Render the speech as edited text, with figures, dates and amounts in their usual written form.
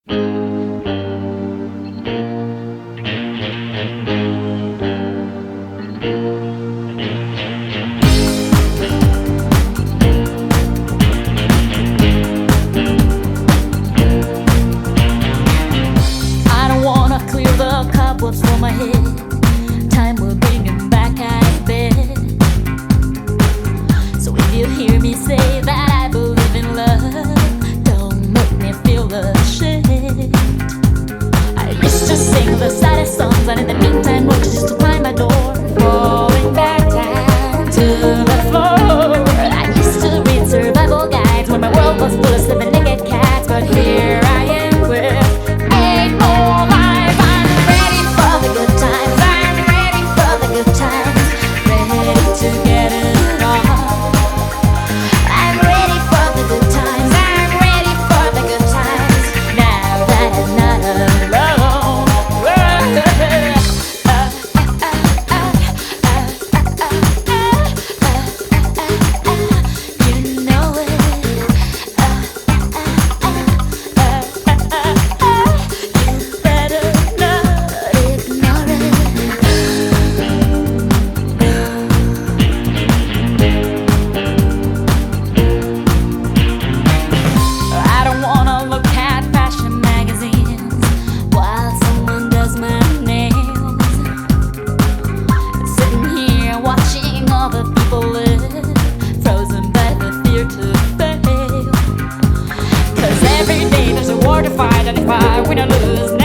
What's for my head? Time will bring him back out of bed. So if you hear me say that I believe in love, don't make me feel ashamed. I used to sing the saddest songs, and in the meantime roaches used to climb my door, falling back down to the floor. I used to read survival guides when my world was full of seven-legged cats, but here I am with 8 more lives. I'm ready for the good times. I'm ready for the good times. Ready to get it on. I'm ready for the good times. I'm ready for the good times. Now that I'm not alone. You know it. You better not ignore it. I don't wanna look at fashion magazines while someone does my nails. Sitting here watching all the people live, frozen by the fear to fail. 'Cause every day there's a war to fight, and if I win or lose